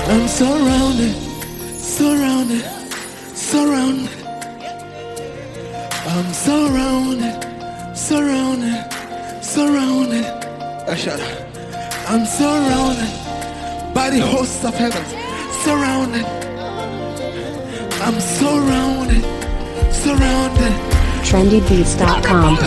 I'm surrounded, surrounded, surrounded. I'm surrounded, surrounded, surrounded. I'm surrounded by the hosts of heaven. Surrounded. I'm surrounded, surrounded. trendybeats.com.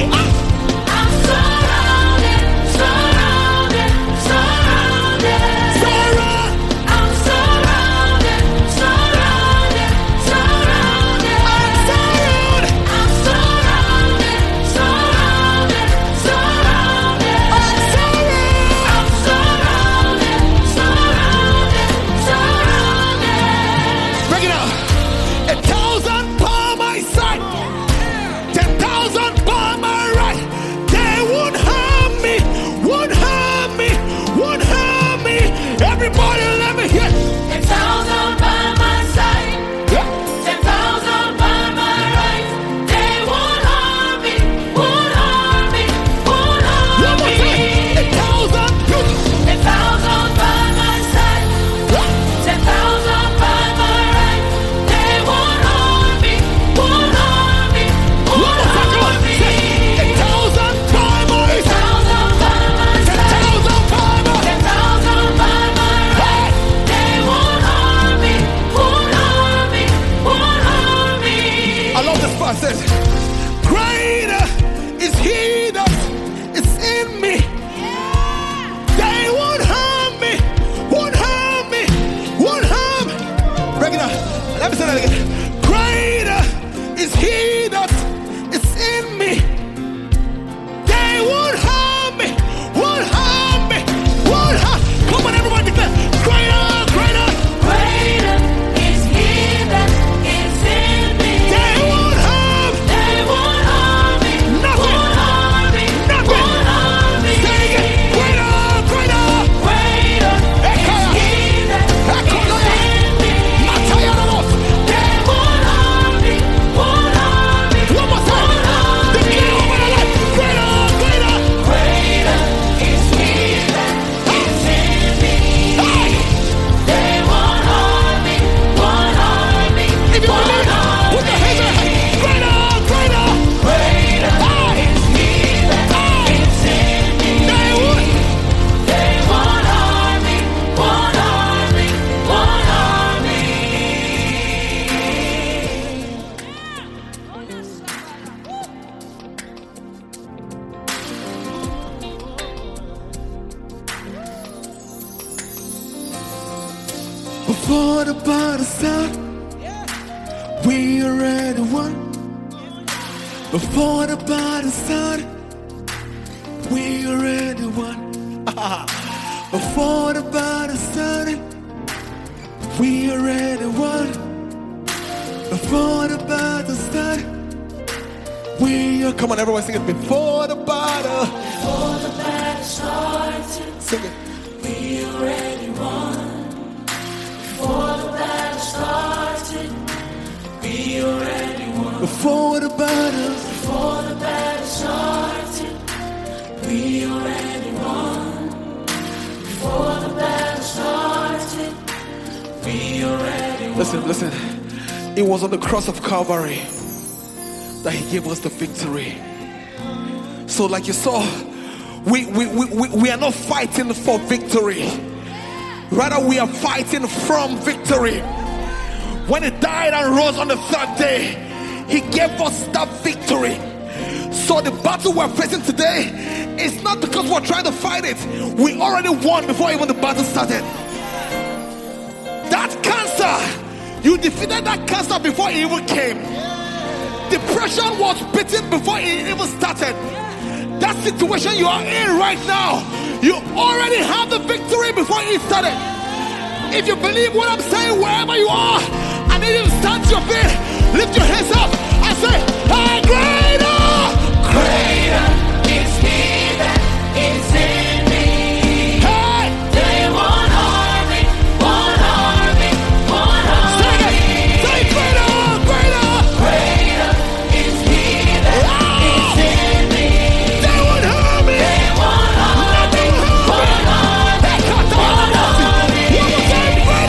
Before the battle started, we already won. Before the battle started, we already won. Before the battle started, we already won. Before the battle started, we are. Come on, everyone, sing it. Before the battle started, sing it. We already won. Before the battle started, we already won. Before the battle started, we already won. Before the battle started, we already won. Listen. It was on the cross of Calvary that He gave us the victory. So, like you saw, we are not fighting for victory. Rather, we are fighting from victory. When He died and rose on the third day, He gave us that victory. So the battle we're facing today is not because we're trying to fight it. We already won before even the battle started. That cancer, you defeated that cancer before it even came. Depression was beaten before it even started. That situation you are in right now, you already have the victory before it started. If you believe what I'm saying, wherever you are, I need you to stand to your feet, lift your hands up, and say, "Hey, greater, Greater is He that is in me. hey, They won't harm me, won't harm me, won't harm sing me. it, say greater, greater, Greater is He that is in me. they won't harm me, They won't harm me, nothing will harm me, won't harm me, they can't harm me." One more time, greater.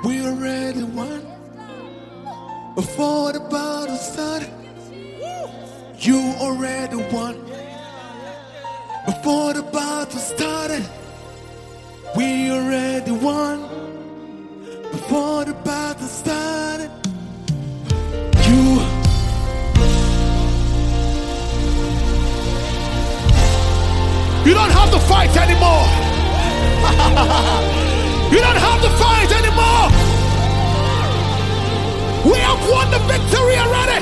We already won. Before the battle started, you already won. Before the battle started, we already won. Before the battle started, you don't have to fight anymore. You don't have to fight anymore. We have won the victory already.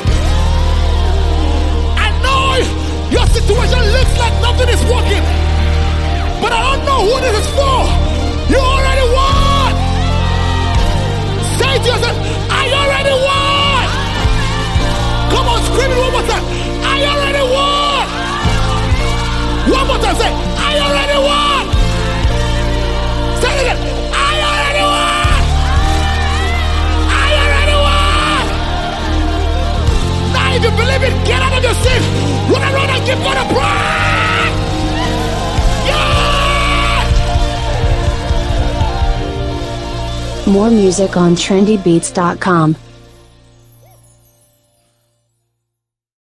I know your situation looks like nothing is working, but I don't know who this is for. You already won. Say to yourself, I already won. Come on, scream it one more time. I already won. One more time, say, I already won. Say it again. I already won. I already won. Now if you believe it, get out of your seat. Run around and give God a praise. Yeah! More music on trendybeats.com.